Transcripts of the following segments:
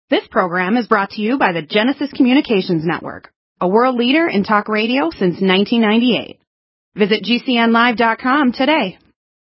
This program is brought to you by the Genesis Communications Network, a world leader in talk radio since 1998. Visit GCNlive.com today.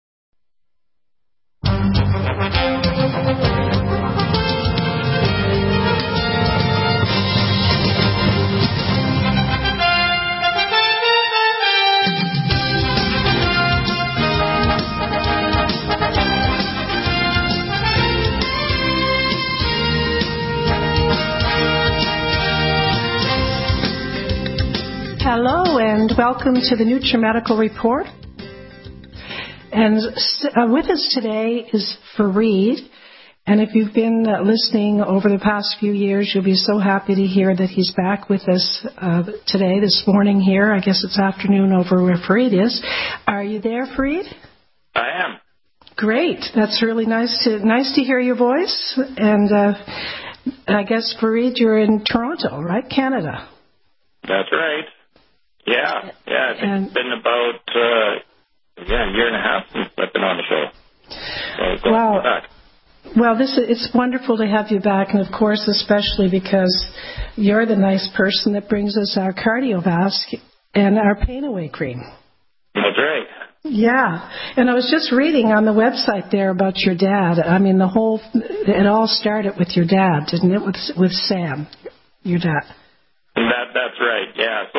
Hello and welcome to the NutriMedical Report. And with us today is Fareed. And if you've been listening over the past few years, you'll be so happy to hear that he's back with us today, this morning here. I guess it's afternoon over where Fareed is. Are you there, Fareed? I am. Great. That's really nice to hear your voice. And I guess, Fareed, you're in Toronto, right? Canada. That's right. Yeah. It's been about a year and a half since I've been on the show. So wow. Back. Well, it's wonderful to have you back, and of course, especially because you're the nice person that brings us our CardioVasc and our Pain Away cream. That's right. Yeah, and I was just reading on the website there about your dad. I mean, it all started with your dad, didn't it? With Sam, your dad. That's right. Yeah. So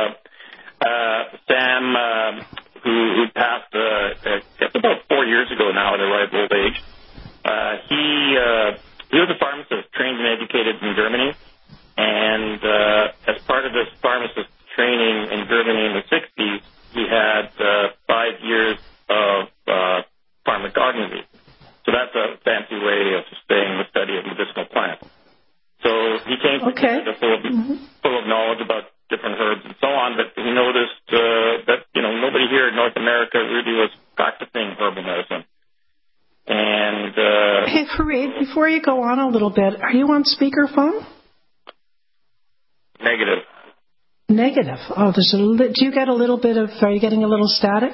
Sam, who passed just about 4 years ago now at a ripe old age, he was a pharmacist trained and educated in Germany, and as part of this pharmacist training in Germany in the 60s, he had 5 years of pharmacognosy. So that's a fancy way of saying the study of medicinal plants. So he came to Canada full of knowledge about different herbs and so on, but he noticed that nobody here in North America really was practicing herbal medicine. And hey, Fareed, before you go on a little bit, are you on speakerphone? Negative. Oh, do you get a little bit of? Are you getting a little static?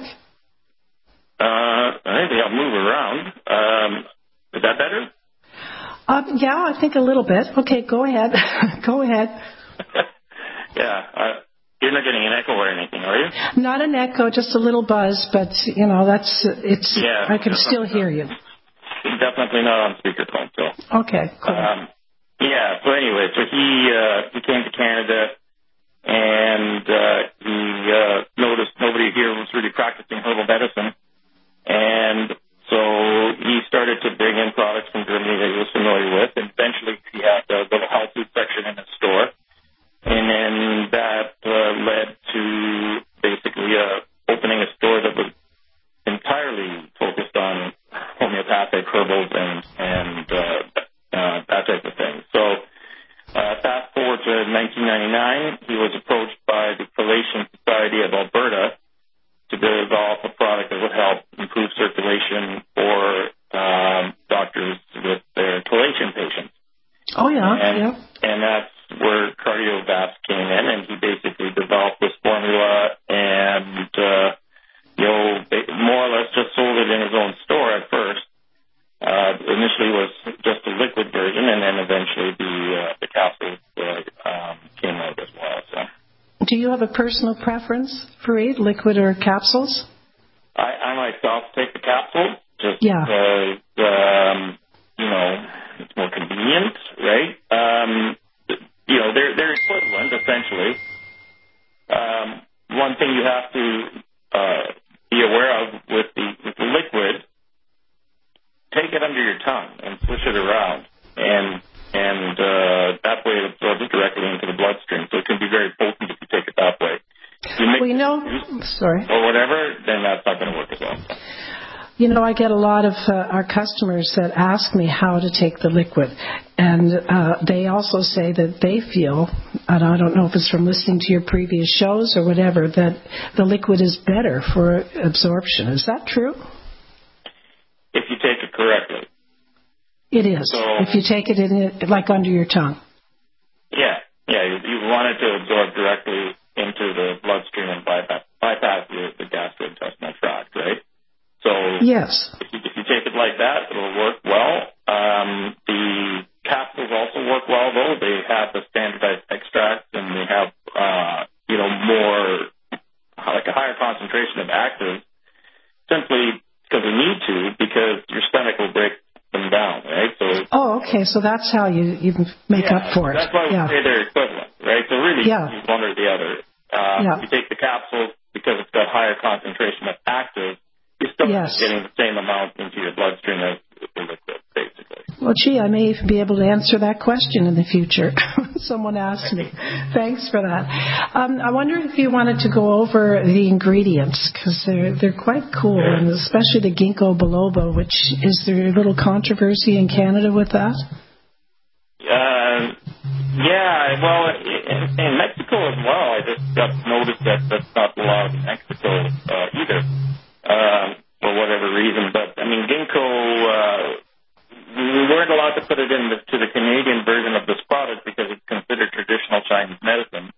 I think I'll move around. Is that better? Yeah, I think a little bit. Okay, go ahead. Go ahead. Yeah. You're not getting an echo or anything, are you? Not an echo, just a little buzz, but, Yeah, I can still hear you. Definitely not on speakerphone, so. Okay, cool. So anyway, he came to Canada, and he noticed nobody here was really practicing herbal medicine, and so he started to bring in products from Germany that he was familiar with, and eventually he had a little health food section in his store. And then that led to basically opening a store that was entirely focused on homeopathic herbals and that type of thing. So fast forward to 1999, he was approached by the Chelation Society of Alberta to develop a product that would help improve circulation for doctors with their chelation patients. Oh, yeah. And that's where CardioVasc came in, and he basically developed this formula and, more or less just sold it in his own store at first. Initially was just a liquid version, and then eventually the capsules came out as well. So. Do you have a personal preference, Fareed, liquid or capsules? I myself take the capsule just because, it's more convenient, right? They're equivalent, essentially. One thing you have to be aware of with the liquid, take it under your tongue and swish it around, and that way it absorbs directly into the bloodstream. So it can be very potent if you take it that way. If you mix or whatever, then that's not going to work as well. I get a lot of our customers that ask me how to take the liquid. And they also say that they feel, and I don't know if it's from listening to your previous shows or whatever, that the liquid is better for absorption. Is that true? If you take it correctly. It is. So, if you take it like under your tongue. Yeah. You want it to absorb directly into the bloodstream and bypass the gastrointestinal tract, right? So yes. If you take it like that, it'll work well. The capsules also work well, though. They have the standardized extracts, and they have, more, like a higher concentration of actives, simply because they need to, because your stomach will break them down, right? So. Okay. So that's how you make up for it. That's why we say they're equivalent, right? So really, you use one or the other. You take the capsule because it's got higher concentration of actives, you're still getting the same amount into your bloodstream as the liquid, basically. Well, gee, I may even be able to answer that question in the future. Someone asked me. Thanks for that. I wonder if you wanted to go over the ingredients, because they're quite cool, and especially the ginkgo biloba, which is there a little controversy in Canada with that? Well, in Mexico as well, I just got noticed that that's not allowed in Mexico either, for whatever reason. But, I mean, ginkgo, we weren't allowed to put it to the Canadian version of this product because it's considered traditional Chinese medicine.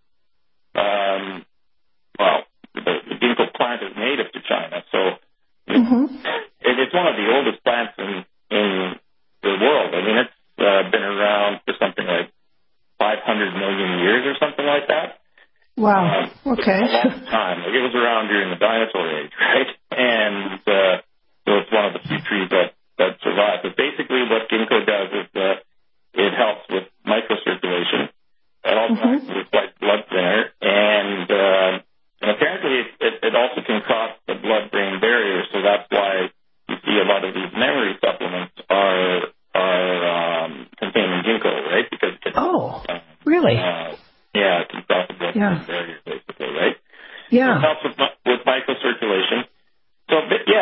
The ginkgo plant is native to China, so it's one of the oldest plants in the world. I mean, it's been around for something like 500 million years or something like that. Wow. Okay. A long time. It was around during the dinosaur age, right? And so it's one of the few trees that survived. But basically what ginkgo does is it helps with microcirculation. It also acts with like blood thinner. And apparently it also can cross the blood-brain barrier. So that's why you see a lot of these memory supplements are containing ginkgo, right? Because it can, really? It can cross the blood-brain barrier, basically, right? Yeah. So it helps with microcirculation. So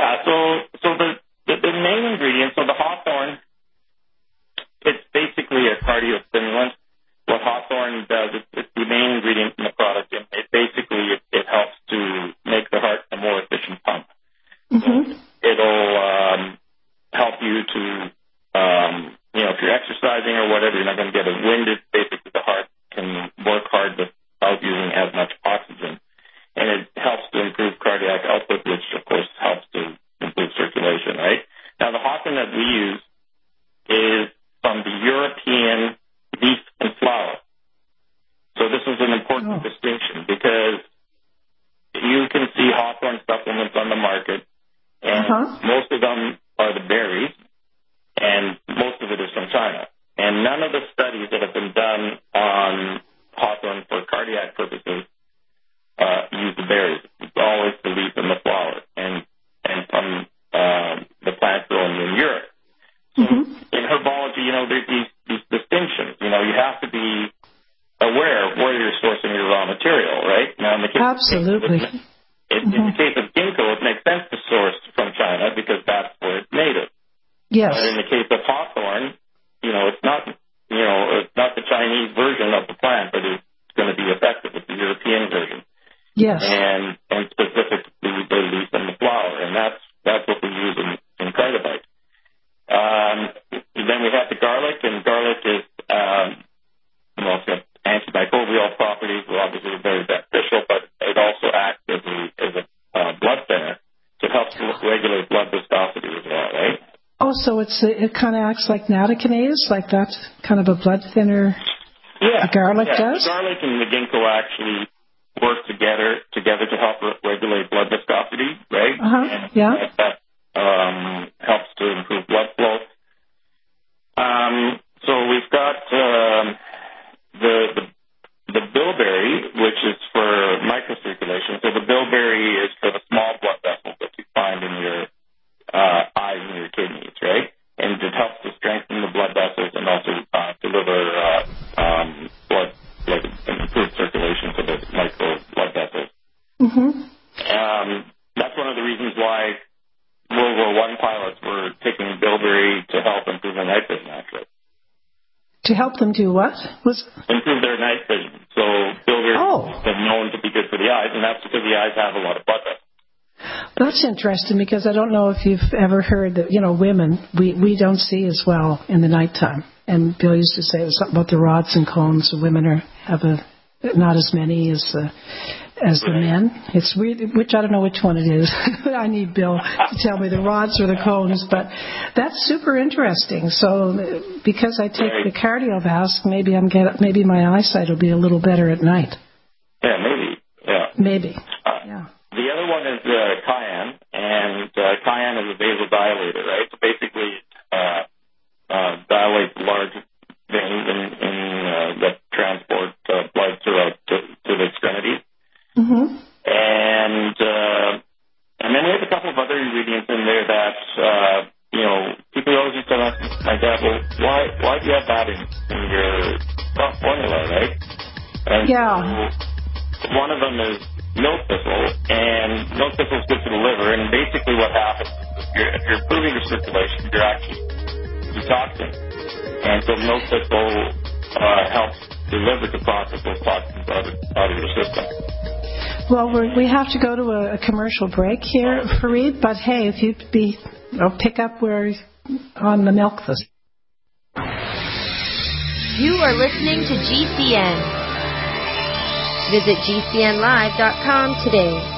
the main ingredient, so the hawthorn, it's basically a cardiostimulant. What hawthorn does, it's the main ingredient in the product, and it helps to make the heart a more efficient pump. So it'll help you to, if you're exercising or whatever, you're not going to get as winded. Basically, the heart can work hard without using as much oxygen. And it helps to improve cardiac output, which, of course, helps to improve circulation, right? Now, the hawthorn that we use is from the European leaf and flower. So this is an important distinction because you can see hawthorn supplements on the market, and most of them are the berries, and most of it is from China. And none of the studies that have been done on hawthorn for cardiac purposes use the berries. It's always the leaf and the flower, and from the plant grown in Europe. So in herbology, there's these distinctions. You have to be aware of where you're sourcing your raw material, right? Now, in the case absolutely. In the case of ginkgo, it makes sense to source from China because that's where it's native. Yes. But in the case of hawthorn, it's not the Chinese version of the plant, but it's going to be effective. It's the European version. Yes. And specifically the leaf and the flower, and that's what we use in Cardivite. Then we have the garlic, and garlic is it's got antimicrobial properties, which obviously are very beneficial, but it also acts as a blood thinner, so it helps to regulate blood viscosity as well, right? Oh, so it kind of acts like nattokinase, like that's kind of a blood thinner. Yeah, the garlic does. The garlic and the ginkgo actually work together to help regulate blood viscosity, right? And that helps to improve blood flow. So we've got the bilberry, which is for microcirculation. So the bilberry is for the small blood vessels that you find in your eyes and your kidneys, right? And it helps to strengthen the blood vessels and also deliver blood, like improved circulation to the micro blood vessels. That's one of the reasons why World War I pilots were taking bilberry to help improve their night vision, actually. To help them do what? Improve their night vision. So bilberry has been known to be good for the eyes, and that's because the eyes have a lot of blood vessels. That's interesting because I don't know if you've ever heard that, women, we don't see as well in the nighttime. And Bill used to say it was something about the rods and cones. Women have not as many as as the men. It's weird, which I don't know which one it is. I need Bill to tell me the rods or the cones, but that's super interesting. So because I take the cardiovasc, maybe my eyesight will be a little better at night. Yeah, maybe. Yeah. Maybe. Yeah. The other one is cayenne, and cayenne is a vasodilator, right? So basically, dilates large veins that transport blood throughout to the extremities. Mm-hmm. And then we have a couple of other ingredients in there that people always used to ask my dad, well, why do you have that in your formula, right? And so one of them is milk thistle, and milk thistle is good for the liver. And basically, what happens is if you're improving your circulation, you're actually detoxing, and so milk thistle helps the liver to process those toxins out of your system. Well, we have to go to a commercial break here, Fareed, but hey, if you'd pick up where on the milk thistle. You are listening to GCN. Visit GCNlive.com today.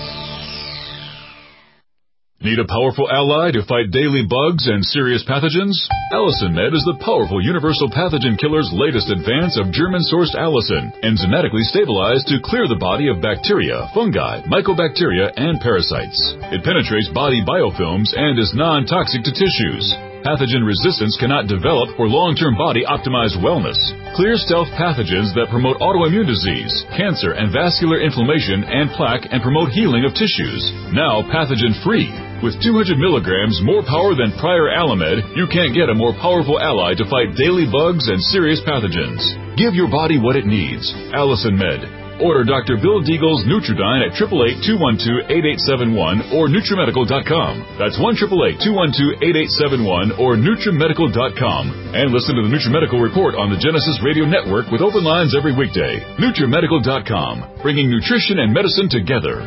Need a powerful ally to fight daily bugs and serious pathogens? Allicin Med is the powerful universal pathogen killer's latest advance of German-sourced allicin, enzymatically stabilized to clear the body of bacteria, fungi, mycobacteria, and parasites. It penetrates body biofilms and is non-toxic to tissues. Pathogen resistance cannot develop for long-term body-optimized wellness. Clear stealth pathogens that promote autoimmune disease, cancer, and vascular inflammation and plaque and promote healing of tissues. Now pathogen-free. With 200 milligrams more power than prior Alamed, you can't get a more powerful ally to fight daily bugs and serious pathogens. Give your body what it needs. Allicin Med. Order Dr. Bill Deagle's Nutridyne at 888-212-8871 or NutriMedical.com. That's 1-888-212-8871 or NutriMedical.com. And listen to the NutriMedical Report on the Genesis Radio Network with open lines every weekday. NutriMedical.com, bringing nutrition and medicine together.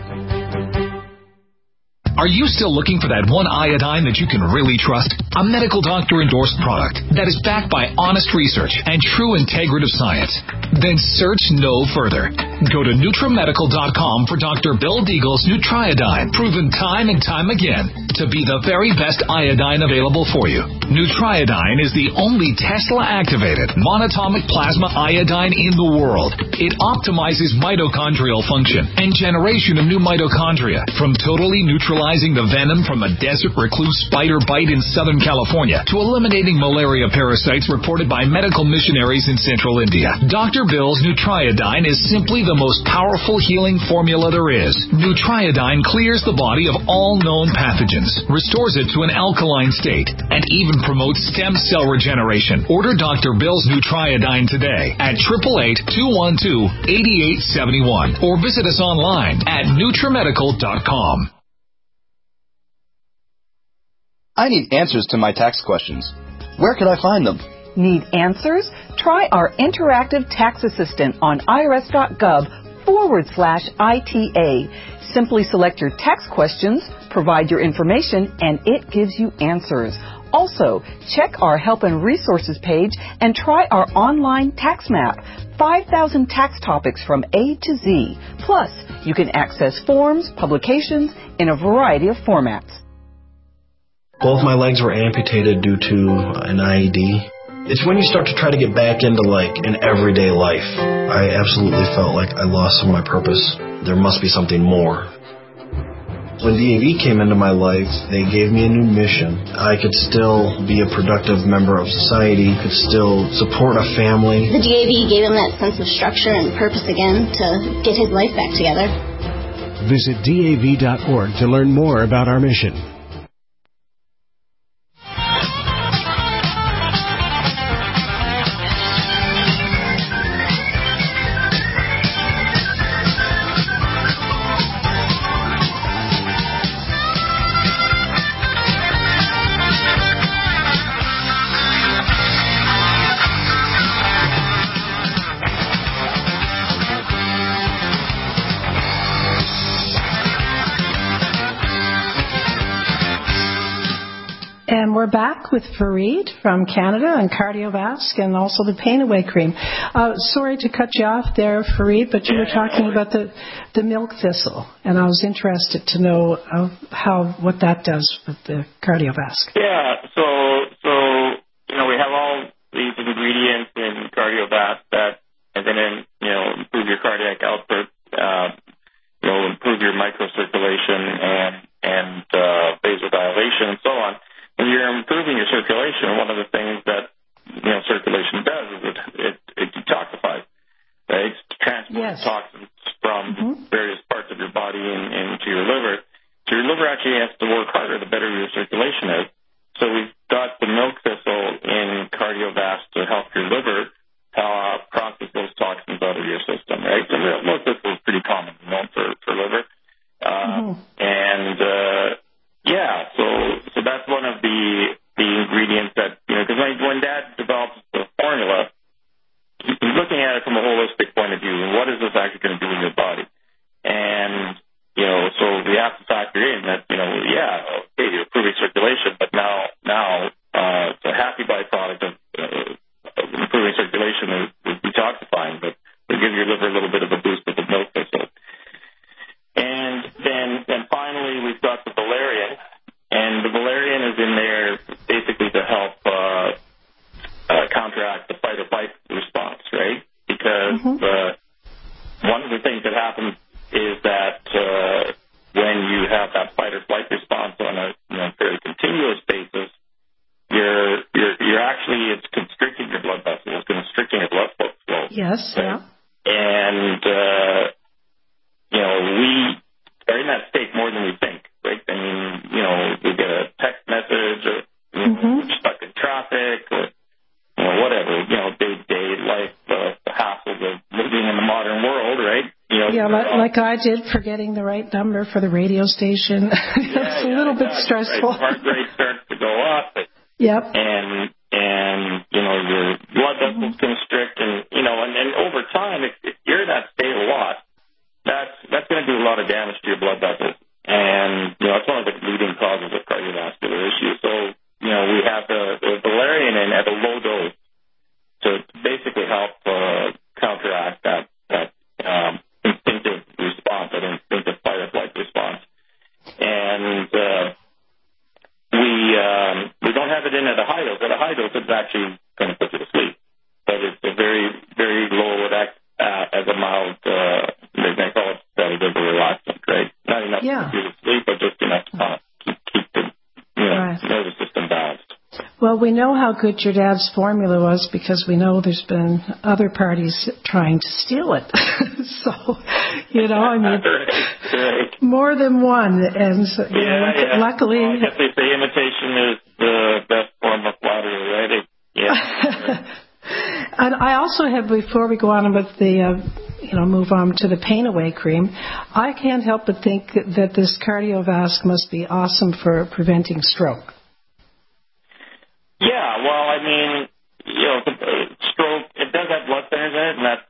Are you still looking for that one iodine that you can really trust? A medical doctor-endorsed product that is backed by honest research and true integrative science? Then search no further. Go to NutriMedical.com for Dr. Bill Deagle's Nutriodine, proven time and time again to be the very best iodine available for you. Nutriodine is the only Tesla-activated monatomic plasma iodine in the world. It optimizes mitochondrial function and generation of new mitochondria from totally neutralizing the venom from a desert recluse spider bite in Southern California to eliminating malaria parasites reported by medical missionaries in Central India. Dr. Bill's Nutriodine is simply the most powerful healing formula there is. Nutriodine clears the body of all known pathogens, restores it to an alkaline state, and even promotes stem cell regeneration. Order Dr. Bill's Nutriodine today at 888-212-8871 or visit us online at NutriMedical.com. I need answers to my tax questions. Where can I find them? Need answers? Try our interactive tax assistant on irs.gov/ITA. Simply select your tax questions, provide your information, and it gives you answers. Also, check our help and resources page and try our online tax map. 5,000 tax topics from A to Z. Plus, you can access forms, publications in a variety of formats. Both my legs were amputated due to an IED. It's when you start to try to get back into, an everyday life. I absolutely felt like I lost some of my purpose. There must be something more. When DAV came into my life, they gave me a new mission. I could still be a productive member of society, could still support a family. The DAV gave him that sense of structure and purpose again to get his life back together. Visit DAV.org to learn more about our mission. we're back with Fareed from Canada and Cardiovasc and also the Pain Away Cream. Sorry to cut you off there, Fareed, but you were talking about the milk thistle, and I was interested to know what that does with the Cardiovasc. Yeah, so we have all these ingredients in Cardiovasc that are going to, improve your cardiac output, improve your microcirculation and vasodilation and so on. When you're improving your circulation, one of the things that circulation does is it detoxifies, right? It transports toxins from various parts of your body into your liver. So your liver actually has to work harder the better your circulation is. So we've got the milk thistle in Cardiovasc to help your liver process those toxins out of your system, right? So milk thistle is pretty common, for liver. So that's one of the ingredients that, because when Dad develops the formula, he's looking at it from a holistic point of view. What is this actually going to do in your body? And, so we have to factor in that, you're improving circulation, but now it's a happy byproduct of improving circulation is detoxifying, but we give your liver a little bit of a boost with the milk thistle. And then finally, we've got the valerian, and the valerian is in there basically to help counteract the fight or flight response, right? Because one of the things that happens is that when you have that fight or flight response on a fairly continuous basis, you're actually, it's constricting your blood vessels, it's constricting your blood flow. Yes, right? And we are in that state more than we think, right? I mean, we get a text message or we're stuck in traffic or whatever, day-to-day life, the hassles of living in the modern world, right? Like I did, forgetting the right number for the radio station. It's a little bit stressful. Right. Heart rate starts to go up. Yep. And your blood vessels constrict, and over time, if you're in that state a lot, that's going to do a lot of damage to your blood vessels, and it's one of the leading causes of cardiovascular issues. So we have the valerian in at a low dose to basically help counteract that instinctive response, that instinctive fight or flight response, and we don't have it in at a high dose. At a high dose, it's actually going to put you to sleep, but it's a very, very low as a mild, they call it sedative or relaxant, right? Not enough to put you to sleep, but just enough to keep the nervous system balanced. Well, we know how good your dad's formula was because we know there's been other parties trying to steal it. So, I mean, more than one. And so, luckily... Well, I guess they say imitation is the best form of flattery, right? And I also have, before we go on with the, move on to the Pain Away Cream, I can't help but think that this Cardiovasc must be awesome for preventing stroke. Yeah, well, I mean, stroke, it does have blood thinners in it, and that's,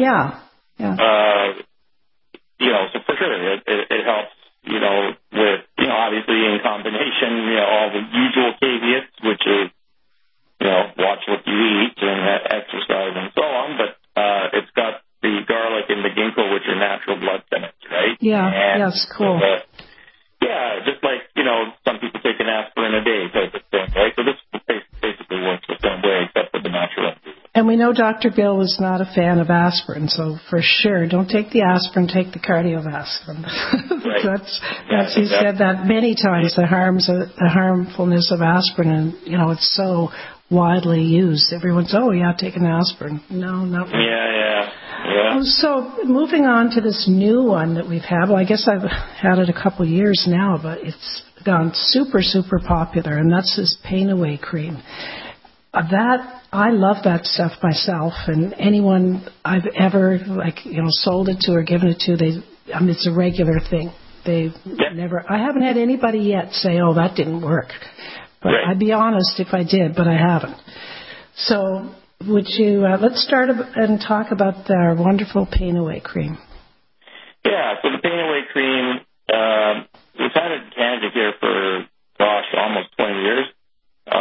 so for sure, it helps, with, obviously in combination, all the usual caveats, which is, watch what you eat and exercise and so on, but it's got the garlic and the ginkgo, which are natural blood thinners, right? Yeah, that's cool. Just like, some people take an aspirin a day type of thing, right? So this basically works the same way, except for the natural. And we know Dr. Bill is not a fan of aspirin, so for sure, don't take the aspirin, take the Cardiovasc. Right. He said that many times, the harmfulness of aspirin, and, it's so widely used. Everyone's, take an aspirin. No, not really. Yeah. So moving on to this new one that we've had, well, I guess I've had it a couple years now, but it's gone super, super popular, and that's this Pain Away Cream. I love that stuff myself, and anyone I've ever, sold it to or given it to, it's a regular thing. I haven't had anybody yet say, that didn't work. But I'd be honest if I did, but I haven't. So would you, let's start and talk about our wonderful Pain Away Cream. Yeah, so the Pain Away Cream, we've had it in Canada here for, almost 20 years.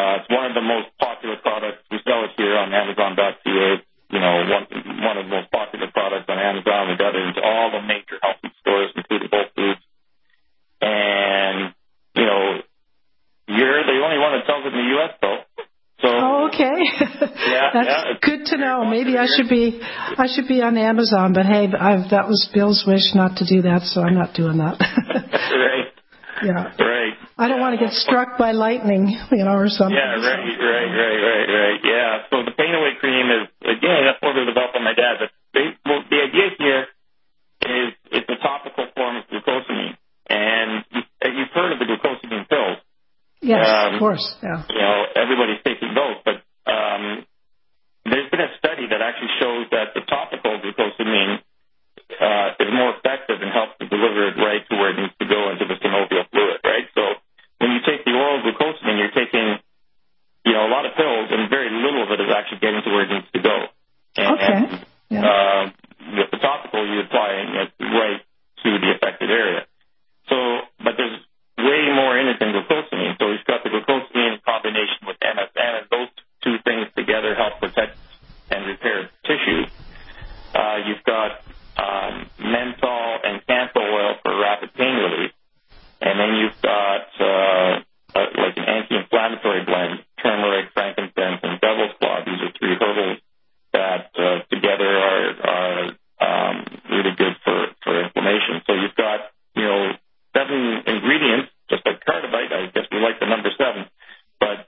the most popular products. We sell it here on Amazon.ca. You know, one of the most popular products on Amazon. We got it into all the major health food stores, including Whole Foods. And, you know, you're the only one that sells it in the U.S., though. So, okay. That's good to know. Maybe I should be on Amazon, but hey, that was Bill's wish not to do that, so I'm not doing that. Right. Yeah. Right. I don't want to get struck by lightning, you know, or something. Yeah, right. Yeah. So the Pain Away cream is, again, that's what we developed by my dad. The idea here is it's a topical form of glucosamine. And you've heard of the glucosamine pills. Yes, of course. Yeah. You know, everybody's taking those, but there's been a study that actually shows that the topical glucosamine is more effective and helps to deliver it right to where it needs to go into the synovial fluid, right? So when you take the oral glucosamine, you're taking, you know, a lot of pills, and very little of it is actually getting to where it needs to go. And with the topical, you're applying it right to the affected area. So, but there's way more in it than glucosamine. So we've got the glucosamine in combination with MSM, and those two things together help protect and repair tissue. You've got menthol and canthal oil for rapid pain relief. And then you've got like an anti-inflammatory blend, turmeric, frankincense, and devil's claw. These are three herbals that together are really good for inflammation. So you've got, you know, 7 ingredients, just like Cardivite. I guess we like the number 7. But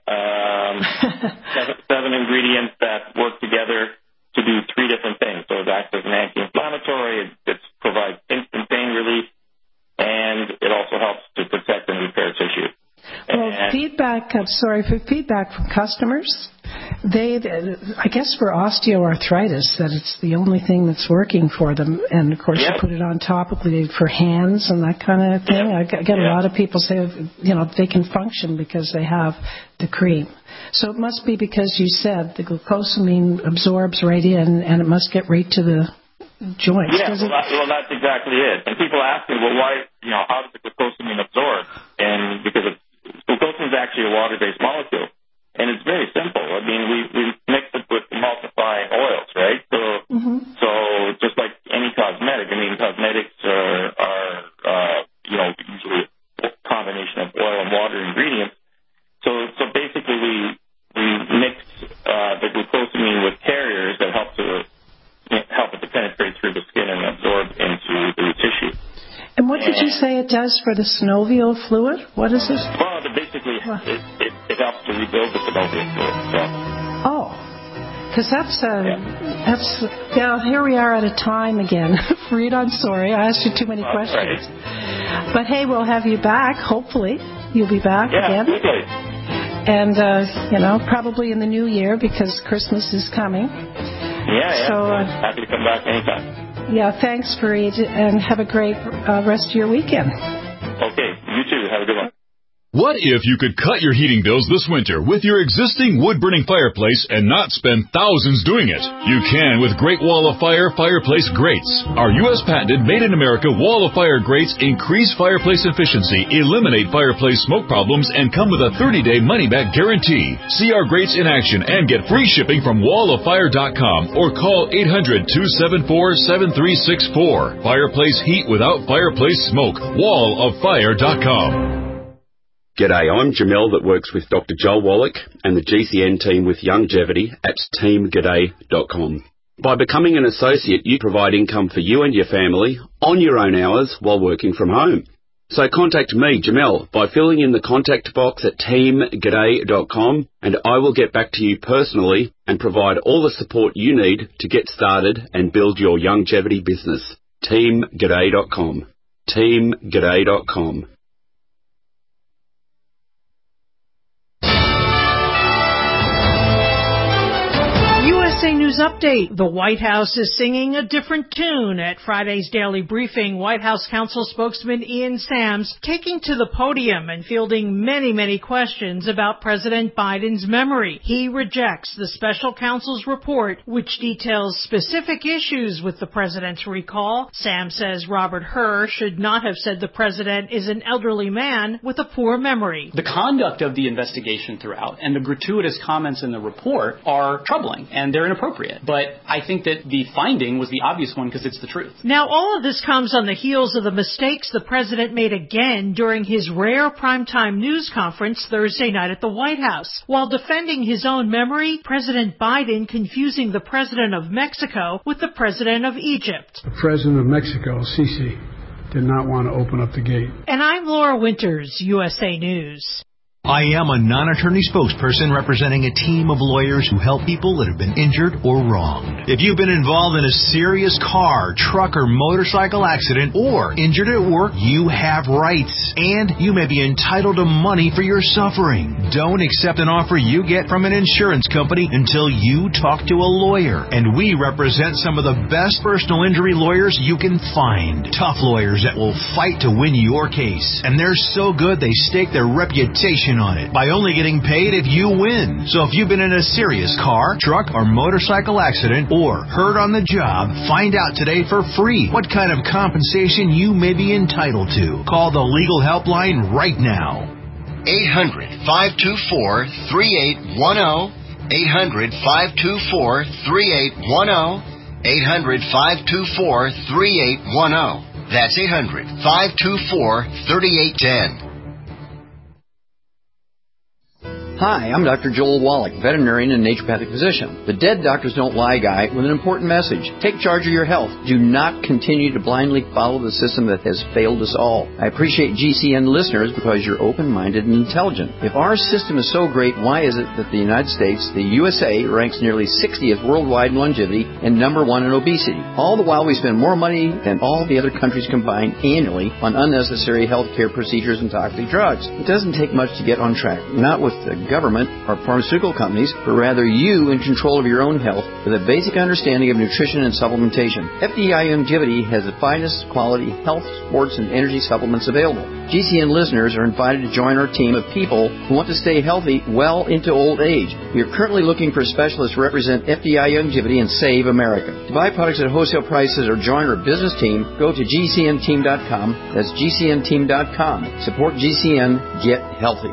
7 ingredients that work together to do 3 different things. So it acts as an anti-inflammatory, it provides instant pain relief, and it also helps to protect and repair tissue. Well, feedback from customers. I guess for osteoarthritis, that it's the only thing that's working for them. And, of course, you put it on topically for hands and that kind of thing. I get a lot of people say, you know, they can function because they have the cream. So it must be because you said the glucosamine absorbs right in, and it must get right to the joints. Yeah, well, that's exactly it. And people ask me, well, why, you know, how does the glucosamine absorb? And because glucosamine is actually a water-based molecule. And it's very simple. I mean, we mix it with emulsifying oils, right? So just like any cosmetic, I mean, cosmetics are you know, usually a combination of oil and water ingredients. So basically we mix the glucosamine with carriers that help it to penetrate through the skin and absorb into the tissue. And what did you say it does for the synovial fluid? What is it? Well, basically, it helps to rebuild the synovial fluid. So. Oh, because here we are at a time again. Fareed, I'm sorry. I asked you too many questions. Right. But, hey, we'll have you back, hopefully. You'll be back again. Hopefully. And, you know, probably in the new year because Christmas is coming. Yeah. So, happy to come back anytime. Yeah, thanks, Fareed, and have a great rest of your weekend. Okay, you too. Have a good one. What if you could cut your heating bills this winter with your existing wood-burning fireplace and not spend thousands doing it? You can with Great Wall of Fire fireplace grates. Our U.S. patented made-in-America Wall of Fire grates increase fireplace efficiency, eliminate fireplace smoke problems, and come with a 30-day money-back guarantee. See our grates in action and get free shipping from walloffire.com or call 800-274-7364. Fireplace heat without fireplace smoke. walloffire.com. G'day, I'm Jamel that works with Dr. Joel Wallach and the GCN team with Youngevity at teamg'day.com. By becoming an associate, you provide income for you and your family on your own hours while working from home. So contact me, Jamel, by filling in the contact box at teamg'day.com, and I will get back to you personally and provide all the support you need to get started and build your Youngevity business. teamg'day.com. teamg'day.com. USA news update. The White House is singing a different tune. At Friday's daily briefing, White House counsel spokesman Ian Sams taking to the podium and fielding many questions about President Biden's memory. He rejects the special counsel's report, which details specific issues with the president's recall. Sam says Robert Hur should not have said the president is an elderly man with a poor memory. The conduct of the investigation throughout and the gratuitous comments in the report are troubling, and they're inappropriate. But I think that the finding was the obvious one because it's the truth. Now, all of this comes on the heels of the mistakes the president made again during his rare primetime news conference Thursday night at the White House. While defending his own memory, President Biden confusing the president of Mexico with the president of Egypt. The president of Mexico, Sisi, did not want to open up the gate. And I'm Laura Winters, USA News. I am a non-attorney spokesperson representing a team of lawyers who help people that have been injured or wronged. If you've been involved in a serious car, truck, or motorcycle accident or injured at work, you have rights, and you may be entitled to money for your suffering. Don't accept an offer you get from an insurance company until you talk to a lawyer. And we represent some of the best personal injury lawyers you can find. Tough lawyers that will fight to win your case. And they're so good they stake their reputation on it by only getting paid if you win. So if you've been in a serious car, truck, or motorcycle accident or hurt on the job, find out today for free what kind of compensation you may be entitled to. Call the legal helpline right now. 800-524-3810. 800-524-3810. 800-524-3810. That's 800-524-3810. Hi, I'm Dr. Joel Wallach, veterinarian and naturopathic physician. The Dead Doctors Don't Lie guy with an important message. Take charge of your health. Do not continue to blindly follow the system that has failed us all. I appreciate GCN listeners because you're open-minded and intelligent. If our system is so great, why is it that the United States, the USA, ranks nearly 60th worldwide in longevity and number 1 in obesity? All the while we spend more money than all the other countries combined annually on unnecessary health care procedures and toxic drugs. It doesn't take much to get on track. Not with the government or pharmaceutical companies, but rather you in control of your own health with a basic understanding of nutrition and supplementation. FDI Longevity has the finest quality health, sports, and energy supplements available. GCN listeners are invited to join our team of people who want to stay healthy well into old age. We are currently looking for specialists to represent FDI Longevity and Save America. To buy products at wholesale prices or join our business team, go to GCNteam.com. That's GCNteam.com. Support GCN. Get healthy.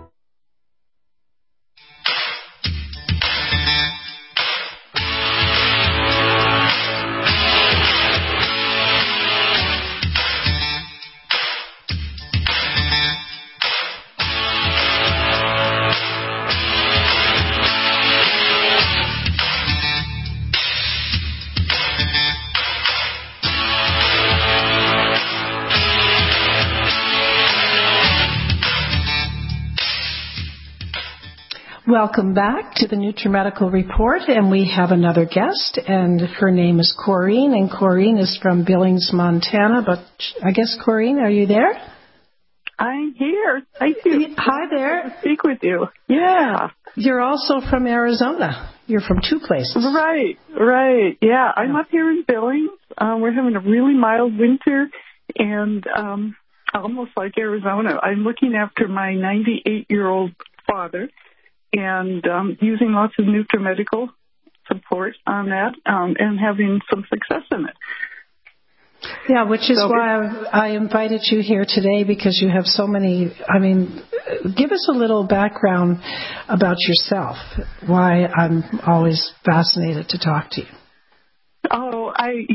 Welcome back to the NutriMedical Report, and we have another guest, and her name is Corrine, and Corrine is from Billings, Montana, but I guess, Corrine, are you there? I'm here. Thank you. Hi there. To speak with you. Yeah. You're also from Arizona. You're from two places. Right. Yeah, I'm up here in Billings. We're having a really mild winter, and almost like Arizona. I'm looking after my 98-year-old father, and using lots of NutriMedical support on that, and having some success in it. Yeah, which is why I invited you here today, because you have so many. I mean, give us a little background about yourself, why I'm always fascinated to talk to you. Oh,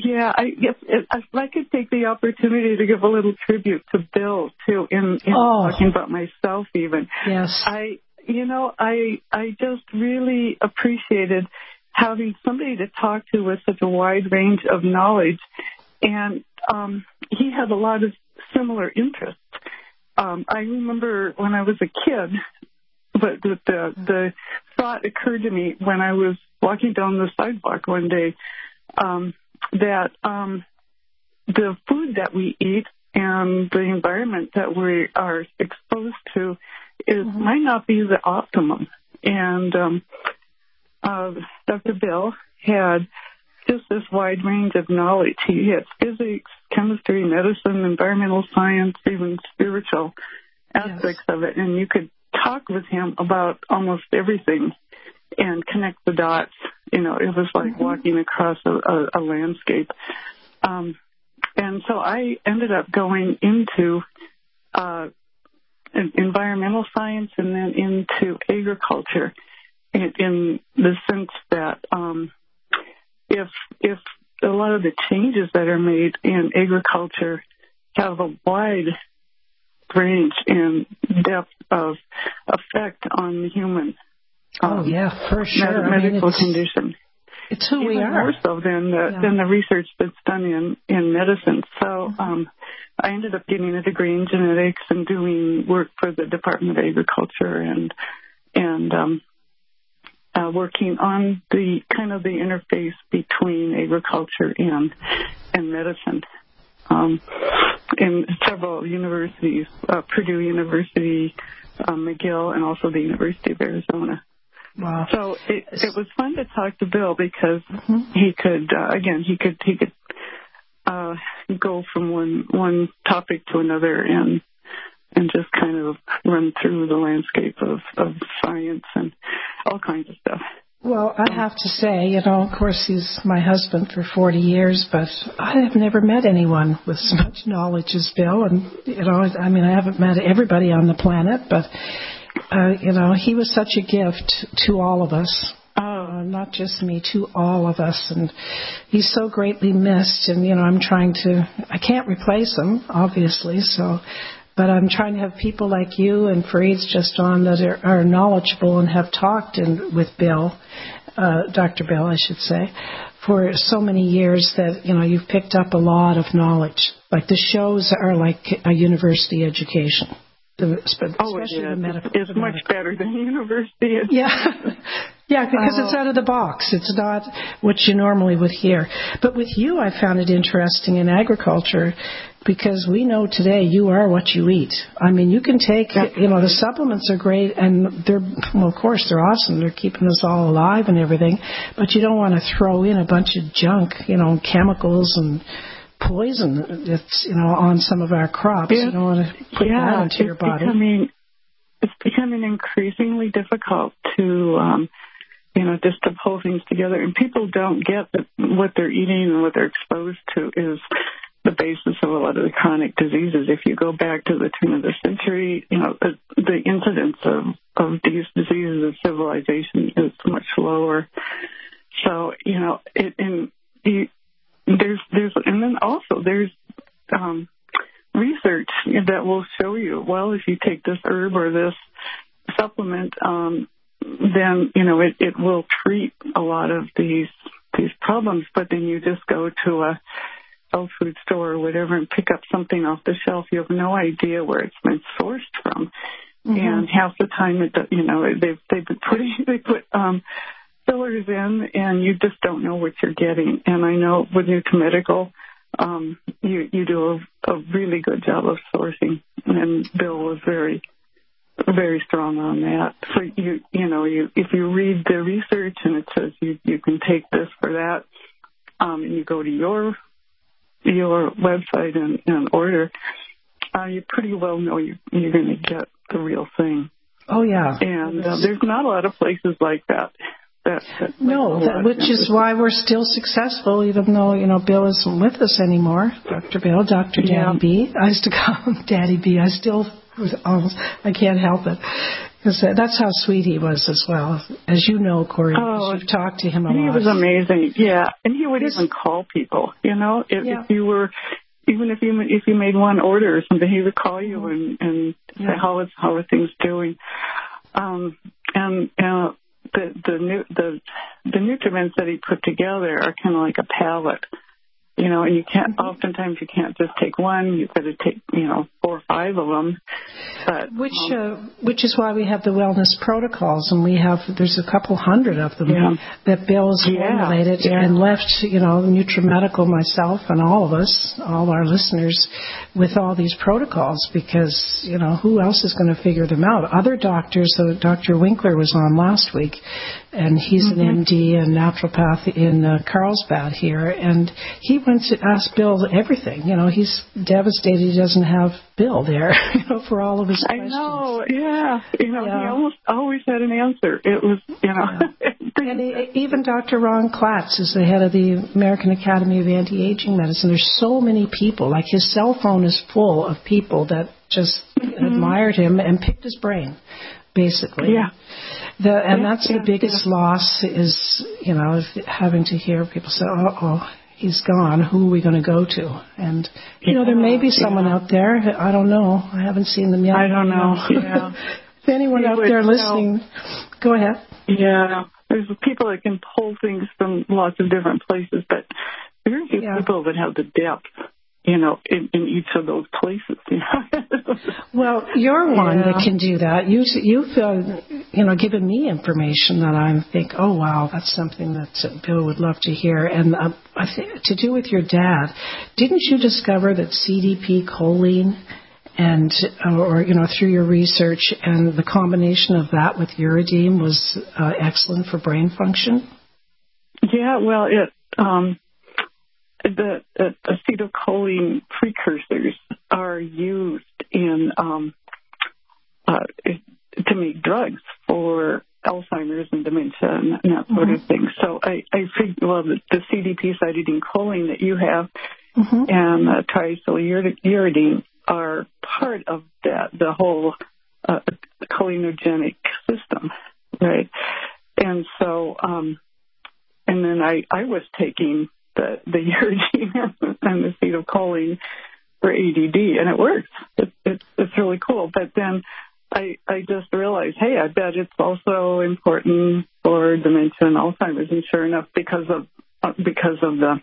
if I could take the opportunity to give a little tribute to Bill, too, in talking about myself even. Yes. I just really appreciated having somebody to talk to with such a wide range of knowledge. And he had a lot of similar interests. I remember when I was a kid, but the thought occurred to me when I was walking down the sidewalk one day, that the food that we eat and the environment that we are exposed to might not be the optimum. And Dr. Bill had just this wide range of knowledge. He had physics, chemistry, medicine, environmental science, even spiritual aspects of it. And you could talk with him about almost everything and connect the dots. You know, it was like walking across a landscape. And so I ended up going into environmental science and then into agriculture in the sense that if a lot of the changes that are made in agriculture have a wide range and depth of effect on the human for sure. medical condition. It's who we are. More so than the research that's done in medicine. So I ended up getting a degree in genetics and doing work for the Department of Agriculture and working on the kind of the interface between agriculture and medicine in several universities, Purdue University, McGill, and also the University of Arizona. Wow. So it was fun to talk to Bill because he could go from one topic to another and just kind of run through the landscape of science and all kinds of stuff. Well, I have to say, you know, of course he's my husband for 40 years, but I have never met anyone with as much knowledge as Bill. And, you know, I mean, I haven't met everybody on the planet, but you know, he was such a gift to all of us. Not just me, to all of us. And he's so greatly missed. And, you know, I can't replace him, obviously. But I'm trying to have people like you and Fareed's just on that are knowledgeable and have talked with Bill, Dr. Bill, I should say, for so many years that, you know, you've picked up a lot of knowledge. Like the shows are like a university education. Especially the medical. It's much better than university. Yeah, because it's out of the box. It's not what you normally would hear. But with you, I found it interesting in agriculture because we know today you are what you eat. I mean, you can take, you know, the supplements are great and of course they're awesome. They're keeping us all alive and everything. But you don't want to throw in a bunch of junk, you know, chemicals and poison that's, you know, on some of our crops. You don't want to put that into your body. It's becoming increasingly difficult to, you know, just to pull things together. And people don't get that what they're eating and what they're exposed to is the basis of a lot of the chronic diseases. If you go back to the turn of the century, you know, the incidence of these diseases of civilization is much lower. So, you know, there's research that will show you, well, if you take this herb or this supplement, then, you know, it will treat a lot of these problems. But then you just go to a health food store or whatever and pick up something off the shelf. You have no idea where it's been sourced from. And half the time, they put fillers in, and you just don't know what you're getting. And I know with NutriMedical, you do a really good job of sourcing, and Bill was very, very strong on that. So if you read the research and it says you can take this for that, and you go to your website and order, you pretty well know you're going to get the real thing. Oh yeah, and there's not a lot of places like that. Which is why we're still successful, even though, you know, Bill isn't with us anymore. Dr. Bill, Dr. Daddy B. I used to call him Daddy B. I can't help it. Because that's how sweet he was as well. As you know, Corey, you've talked to him a lot. He was amazing, yeah. And he would even call people, you know, if you were, even if you made one order or something, he would call you and say, how are things doing? The nutriments that he put together are kind of like a palette and oftentimes you can't just take one. You've got to take, 4 or 5 of them. But, which is why we have the wellness protocols, and there's a couple hundred of them that Bill has formulated and left, NutriMedical, myself, and all of us, all our listeners, with all these protocols, because, who else is going to figure them out? Other doctors, so Dr. Winkler was on last week, and he's an MD and naturopath in Carlsbad here, and he went to ask Bill everything. He's devastated he doesn't have Bill there, for all of his questions. I know, he almost always had an answer. It was, And even Dr. Ron Klatz is the head of the American Academy of Anti-Aging Medicine. There's so many people. Like, his cell phone is full of people that just admired him and picked his brain, basically. Yeah. That's the biggest loss is, having to hear people say, he's gone. Who are we going to go to? And, there may be someone out there. I don't know. I haven't seen them yet. I don't know. If anyone out there listening, go ahead. Yeah. There's people that can pull things from lots of different places, but very few people that have the depth, in each of those places. Well, you're one that can do that. You've given me information that I think, oh, wow, that's something that Bill would love to hear. And to do with your dad, didn't you discover that CDP choline through your research, and the combination of that with Uridine was excellent for brain function? Yeah, well, the acetylcholine precursors are used in to make drugs for Alzheimer's and dementia and that sort of thing. So I think, the CDP cytidine-choline that you have and triisolyuridine are part of that, the whole cholinogenic system, right? And so, and then I was taking the uridine and the acetylcholine for ADD, and it works. It's really cool. But then I just realized, hey, I bet it's also important for dementia and Alzheimer's, and sure enough, because of the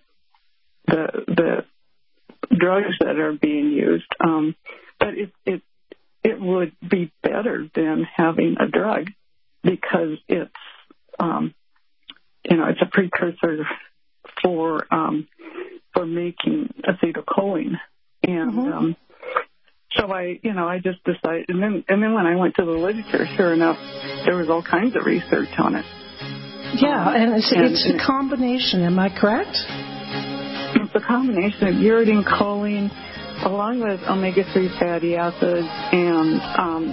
drugs that are being used. But it would be better than having a drug, because it's it's a precursor for making acetylcholine, and so I just decided, and then when I went to the literature, sure enough, there was all kinds of research on it. Yeah, and it's a combination. Am I correct? It's a combination of uridine, choline, along with omega-3 fatty acids and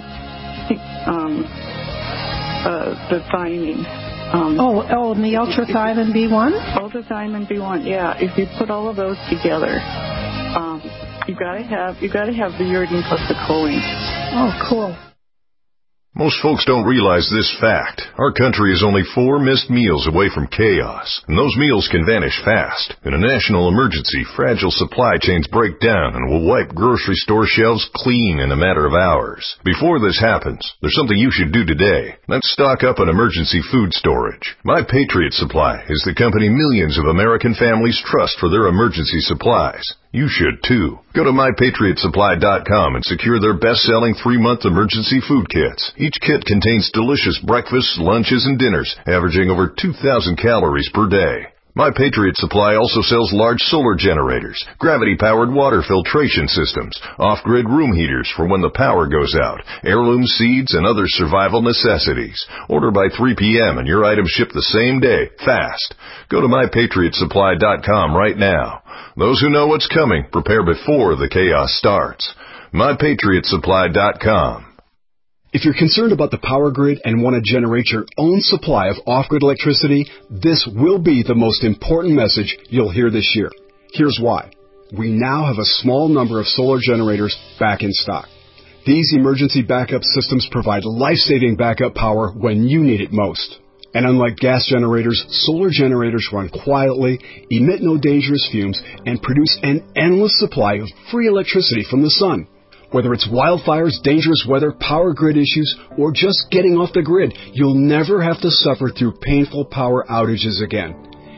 the thiamine. And the ultrathymine B1? Ultrathymine B1, yeah. If you put all of those together, you gotta have the uridine plus the choline. Oh, cool. Most folks don't realize this fact. Our country is only 4 missed meals away from chaos, and those meals can vanish fast. In a national emergency, fragile supply chains break down and will wipe grocery store shelves clean in a matter of hours. Before this happens, there's something you should do today. Let's stock up on emergency food storage. My Patriot Supply is the company millions of American families trust for their emergency supplies. You should, too. Go to MyPatriotSupply.com and secure their best-selling 3-month emergency food kits. Each kit contains delicious breakfasts, lunches, and dinners, averaging over 2,000 calories per day. My Patriot Supply also sells large solar generators, gravity-powered water filtration systems, off-grid room heaters for when the power goes out, heirloom seeds, and other survival necessities. Order by 3 p.m. and your items ship the same day, fast. Go to MyPatriotSupply.com right now. Those who know what's coming prepare before the chaos starts. MyPatriotSupply.com. If you're concerned about the power grid and want to generate your own supply of off-grid electricity, this will be the most important message you'll hear this year. Here's why. We now have a small number of solar generators back in stock. These emergency backup systems provide life-saving backup power when you need it most. And unlike gas generators, solar generators run quietly, emit no dangerous fumes, and produce an endless supply of free electricity from the sun. Whether it's wildfires, dangerous weather, power grid issues, or just getting off the grid, you'll never have to suffer through painful power outages again.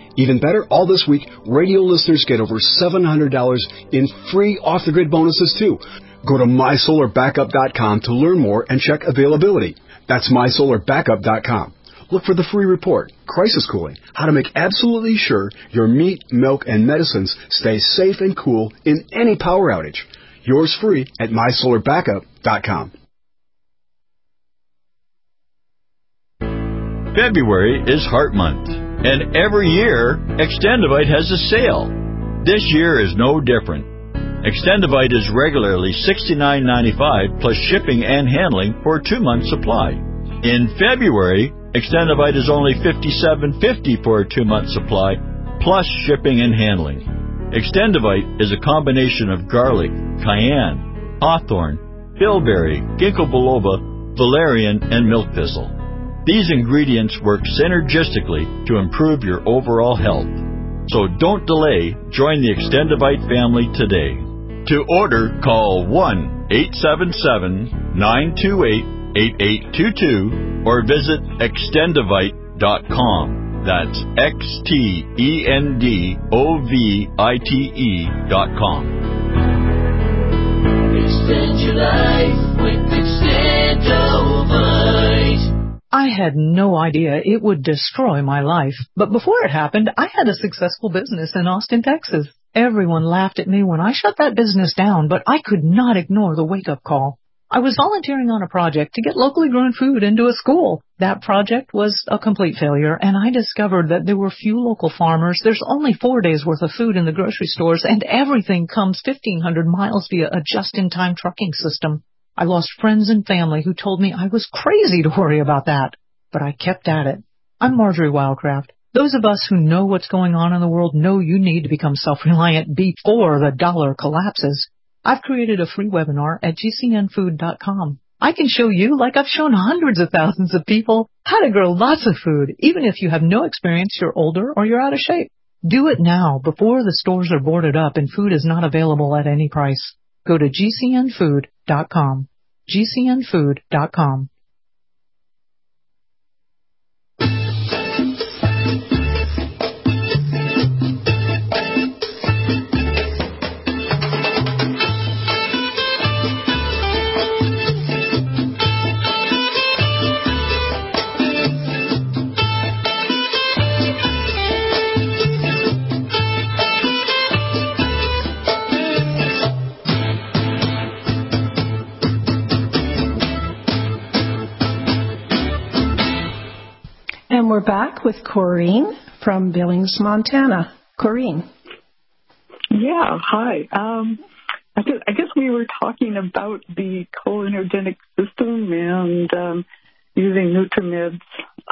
Even better, all this week, radio listeners get over $700 in free off-the-grid bonuses, too. Go to MySolarBackup.com to learn more and check availability. That's MySolarBackup.com. Look for the free report, Crisis Cooling, how to make absolutely sure your meat, milk, and medicines stay safe and cool in any power outage. Yours free at MySolarBackup.com. February is Heart Month, and every year, Extendivite has a sale. This year is no different. Extendivite is regularly $69.95 plus shipping and handling for a 2-month supply. In February, Extendivite is only $57.50 for a 2-month supply plus shipping and handling. Extendivite is a combination of garlic, cayenne, hawthorn, bilberry, ginkgo biloba, valerian, and milk thistle. These ingredients work synergistically to improve your overall health. So don't delay. Join the Extendivite family today. To order, call 1-877-928-8822 or visit extendivite.com. That's XTENDOVITE.com. Extend your life with Extendovite. I had no idea it would destroy my life. But before it happened, I had a successful business in Austin, Texas. Everyone laughed at me when I shut that business down, but I could not ignore the wake-up call. I was volunteering on a project to get locally grown food into a school. That project was a complete failure, and I discovered that there were few local farmers. There's only 4 days' worth of food in the grocery stores, and everything comes 1,500 miles via a just-in-time trucking system. I lost friends and family who told me I was crazy to worry about that, but I kept at it. I'm Marjorie Wildcraft. Those of us who know what's going on in the world know you need to become self-reliant before the dollar collapses. I've created a free webinar at gcnfood.com. I can show you, like I've shown hundreds of thousands of people, how to grow lots of food, even if you have no experience, you're older, or you're out of shape. Do it now, before the stores are boarded up and food is not available at any price. Go to gcnfood.com. gcnfood.com. And we're back with Corrine from Billings, Montana. Corrine. Yeah, hi. I guess we were talking about the cholinergic system and using NutriMeds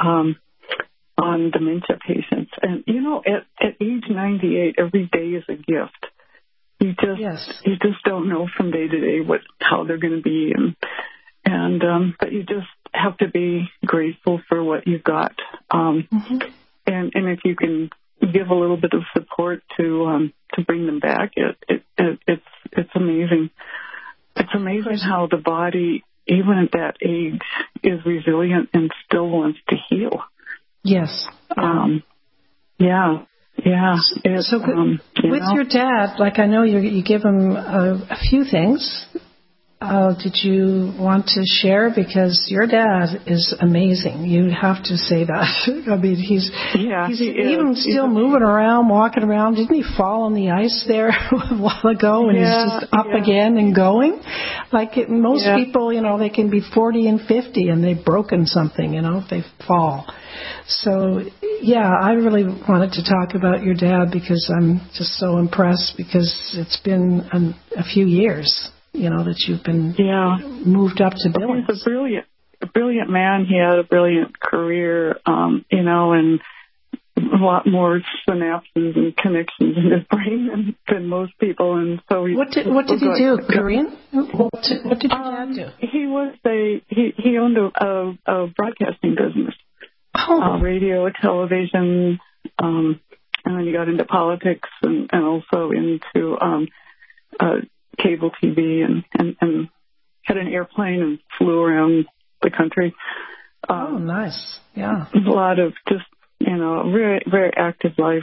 on dementia patients. And, you know, at age 98, every day is a gift. You just don't know from day to day how they're going to be, but you just have to be grateful for what you've got. And if you can give a little bit of support to bring them back, it's amazing. It's amazing how the body, even at that age, is resilient and still wants to heal. Yes. Yeah. So with your dad, like I know you give him a few things. Did you want to share? Because your dad is amazing. You have to say that. I mean, he's even still moving around, walking around. Didn't he fall on the ice there a while ago and he's just up again and going? Like most people, you know, they can be 40 and 50 and they've broken something, you know, if they fall. So, I really wanted to talk about your dad because I'm just so impressed because it's been a few years, you know, that you've been moved up to Billings. He's a brilliant man. He had a brilliant career, you know, and a lot more synapses and connections in his brain than most people. And so what did he do, Corinne? What did your dad do? He owned a broadcasting business. Radio, television, and then he got into politics and also into cable TV and had an airplane and flew around the country. Nice. Yeah. A lot of just very, very active life.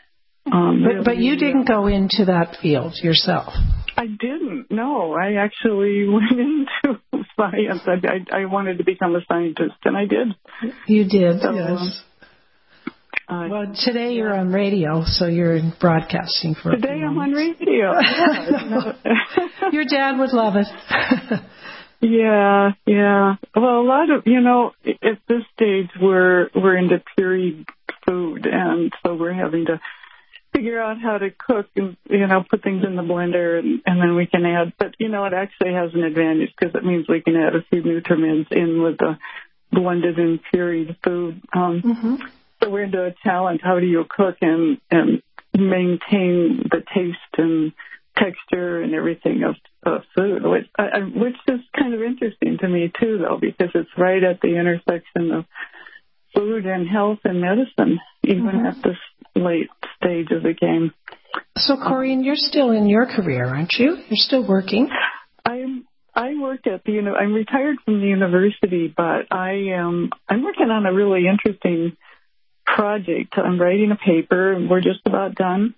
But you didn't go into that field yourself. I didn't. No, I actually went into science. I wanted to become a scientist, and I did. You did, so, yes. Well, today you're on radio, so you're in broadcasting for today I'm on radio. Your dad would love it. Yeah. Well, a lot of, at this stage we're into pureed food, and so we're having to figure out how to cook and, put things in the blender and then we can add. But, it actually has an advantage because it means we can add a few nutriments in with the blended and pureed food. So we're into a challenge. How do you cook and maintain the taste and texture and everything of food, which is kind of interesting to me, too, though, because it's right at the intersection of food and health and medicine, even at this late stage of the game. So, Corinne, you're still in your career, aren't you? You're still working. I work at I'm retired from the university, but I'm working on a really interesting project. I'm writing a paper, and we're just about done.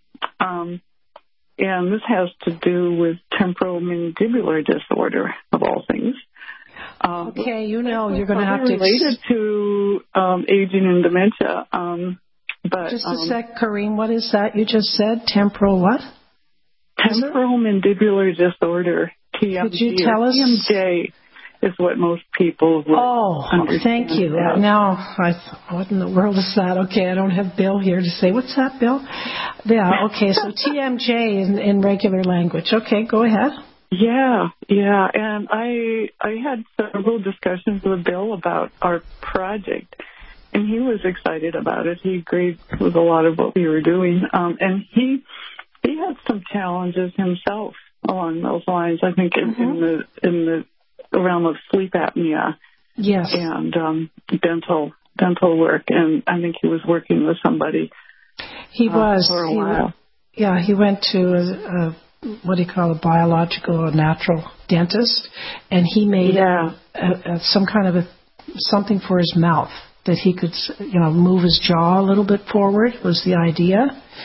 And this has to do with temporomandibular disorder, of all things. Okay, you're going to have to... related to aging and dementia. But just a sec, Corinne, what is that you just said? Temporal what? Temporomandibular disorder, TMJ. Could you tell us? TMJ is what most people would understand. Thank you. Now, what in the world is that? Okay, I don't have Bill here to say, what's that, Bill? Yeah, okay, so TMJ in regular language. Okay, go ahead. Yeah, and I had several discussions with Bill about our project, and he was excited about it. He agreed with a lot of what we were doing, and he had some challenges himself along those lines. I think in the realm of sleep apnea, yes, and dental work, and I think he was working with somebody. He was for a while. He went to what do you call a biological or natural dentist, and he made some kind of something for his mouth that he could move his jaw a little bit forward was the idea.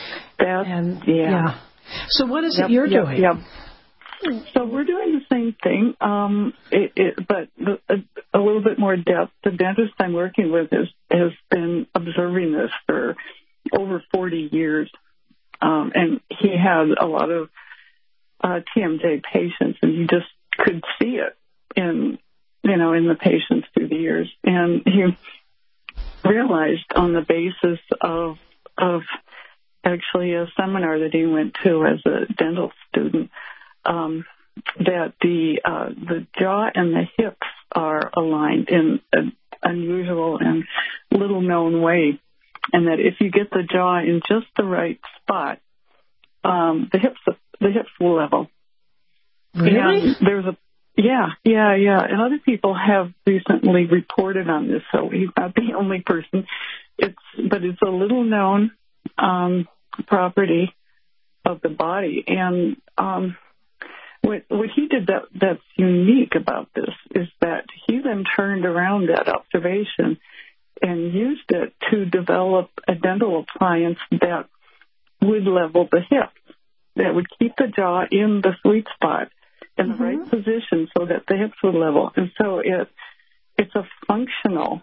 So what is it you're doing? So we're doing the same thing, but a little bit more depth. The dentist I'm working with has been observing this for over 40 years, and he had a lot of TMJ patients, and you just could see it in the patients through the years. And he realized on the basis of actually a seminar that he went to as a dental student, that the jaw and the hips are aligned in an unusual and little known way, and that if you get the jaw in just the right spot, the hips will level. Really? And there's and other people have recently reported on this, so he's not the only person. But it's a little known property of the body, and what he did that's unique about this is that he then turned around that observation and used it to develop a dental appliance that would level the hips, that would keep the jaw in the sweet spot in the right position so that the hips would level. And so it's a functional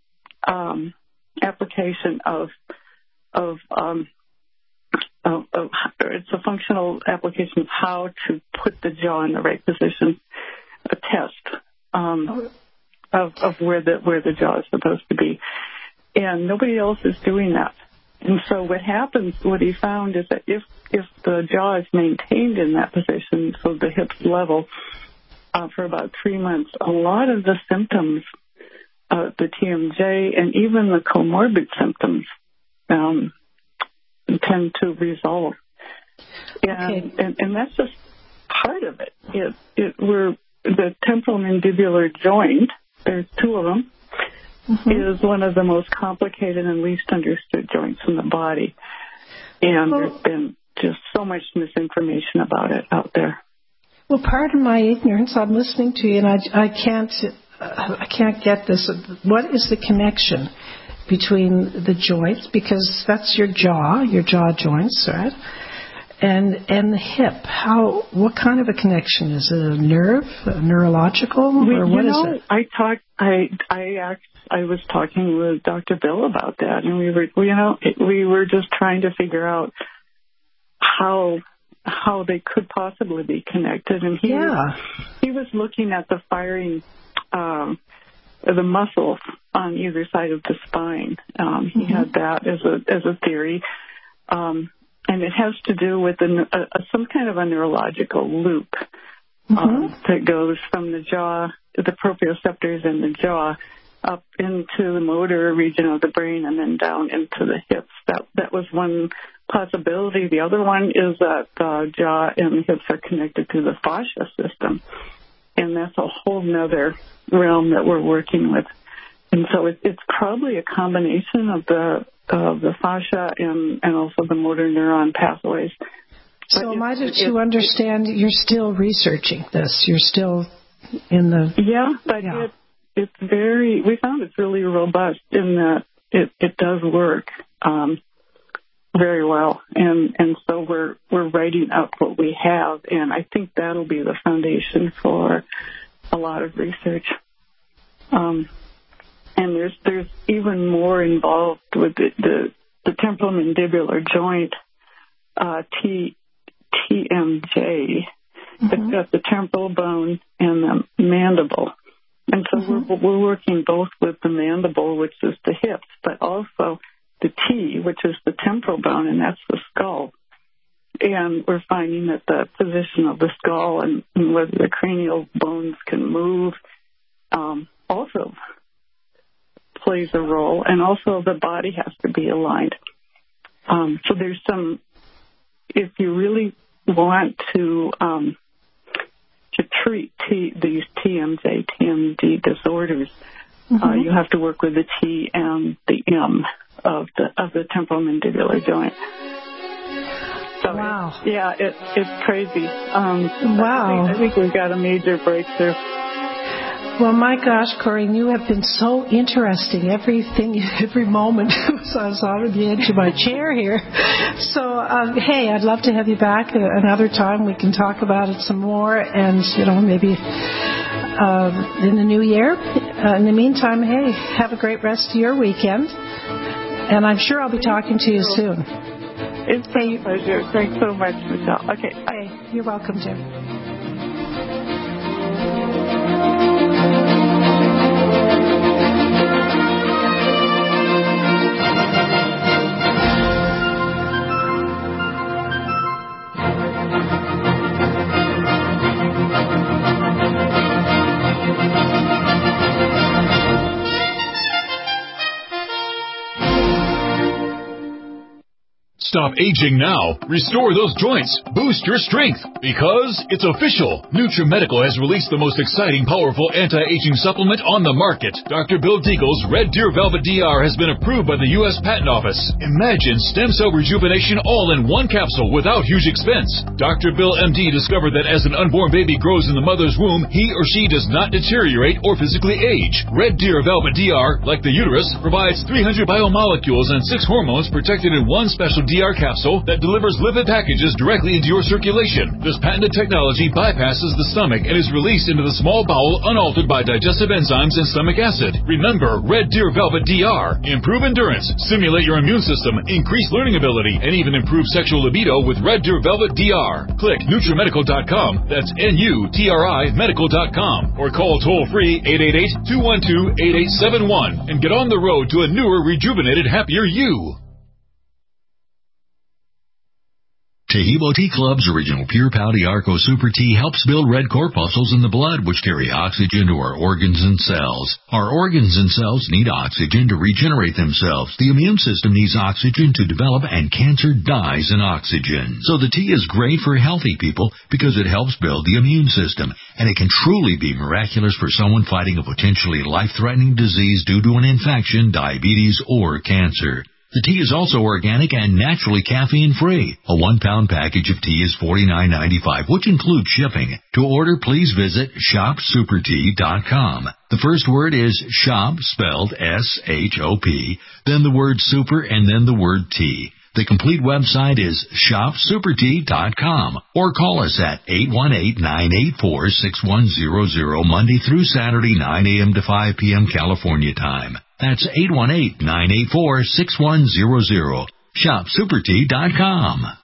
application it's a functional application of how to put the jaw in the right position, a test of where the jaw is supposed to be. And nobody else is doing that. And so what he found is that if the jaw is maintained in that position, so the hips level, for about 3 months, a lot of the symptoms, the TMJ and even the comorbid symptoms, tend to resolve. And that's just part of it. We're the temporomandibular joint, there's 2 of them, is one of the most complicated and least understood joints in the body. And there's been just so much misinformation about it out there. Well, pardon my ignorance. I'm listening to you, and I can't get this. What is the connection between the joints, because that's your jaw joints, right? And the hip. What kind of a connection? Is it a nerve, neurological, or what is it? I was talking with Dr. Bill about that, and we were just trying to figure out how they could possibly be connected. And he was looking at the firing, the muscles on either side of the spine. He had that as a theory, and it has to do with some kind of a neurological loop that goes from the jaw, the proprioceptors in the jaw, up into the motor region of the brain and then down into the hips. That was one possibility. The other one is that the jaw and the hips are connected to the fascia system, and that's a whole nother realm that we're working with. And so it's probably a combination of the fascia and also the motor neuron pathways. So am I to understand you're still researching this? You're still in the... Yeah, but it's very... We found it's really robust in that it does work very well. And so we're writing up what we have, and I think that'll be the foundation for a lot of research. And there's even more involved with the temporomandibular joint, TMJ. It's got the temporal bone and the mandible. And so we're working both with the mandible, which is the hips, but also the T, which is the temporal bone, and that's the skull. And we're finding that the position of the skull and whether the cranial bones can move also plays a role, and also the body has to be aligned. So there's some, if you really want to treat these TMJ, TMD disorders, you have to work with the T and the M of the temporomandibular joint. So wow. It's crazy. Wow. I think we've got a major breakthrough. Well, my gosh, Corinne, you have been so interesting. Every moment I was on the edge of my chair here. So, hey, I'd love to have you back another time. We can talk about it some more, and maybe in the new year. In the meantime, hey, have a great rest of your weekend, and I'm sure I'll be talking to you soon. It's been a pleasure. Thanks so much, Michelle. Okay, bye. Hey, you're welcome, Jim. Stop aging now. Restore those joints. Boost your strength. Because it's official. NutriMedical has released the most exciting, powerful anti-aging supplement on the market. Dr. Bill Deagle's Red Deer Velvet DR has been approved by the U.S. Patent Office. Imagine stem cell rejuvenation all in one capsule without huge expense. Dr. Bill MD discovered that as an unborn baby grows in the mother's womb, he or she does not deteriorate or physically age. Red Deer Velvet DR, like the uterus, provides 300 biomolecules and 6 hormones protected in one special DR capsule that delivers lipid packages directly into your circulation. This patented technology bypasses the stomach and is released into the small bowel unaltered by digestive enzymes and stomach acid. Remember, Red Deer Velvet DR. Improve endurance, stimulate your immune system, increase learning ability, and even improve sexual libido with Red Deer Velvet DR. Click NutriMedical.com. That's NUTRI Medical.com. Or call toll-free 888-212-8871 and get on the road to a newer, rejuvenated, happier you. Taheebo Tea Club's original Pure Pouty Arco Super Tea helps build red corpuscles in the blood, which carry oxygen to our organs and cells. Our organs and cells need oxygen to regenerate themselves. The immune system needs oxygen to develop, and cancer dies in oxygen. So the tea is great for healthy people because it helps build the immune system, and it can truly be miraculous for someone fighting a potentially life-threatening disease due to an infection, diabetes, or cancer. The tea is also organic and naturally caffeine-free. A 1-pound package of tea is $49.95, which includes shipping. To order, please visit shopsupertea.com. The first word is shop, spelled S-H-O-P, then the word super, and then the word tea. The complete website is shopsupertea.com, or call us at 818-984-6100 Monday through Saturday, 9 a.m. to 5 p.m. California time. That's 818-984-6100. Shopsupertea.com.